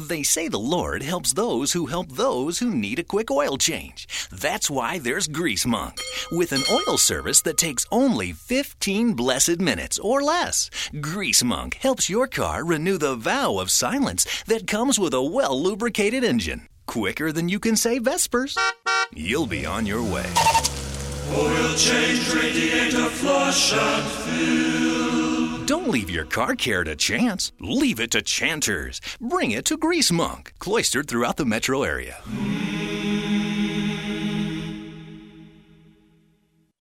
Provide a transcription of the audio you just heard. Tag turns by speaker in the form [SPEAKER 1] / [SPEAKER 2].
[SPEAKER 1] They say the Lord helps those who need a quick oil change. That's why there's Grease Monk, with an oil service that takes only 15 blessed minutes or less. Grease Monk helps your car renew the vow of silence that comes with a well-lubricated engine. Quicker than you can say Vespers. You'll be on your way.
[SPEAKER 2] Oil change, radiator flush and fill.
[SPEAKER 1] Don't leave your car care to chance. Leave it to Chanters. Bring it to Grease Monk, cloistered throughout the metro area.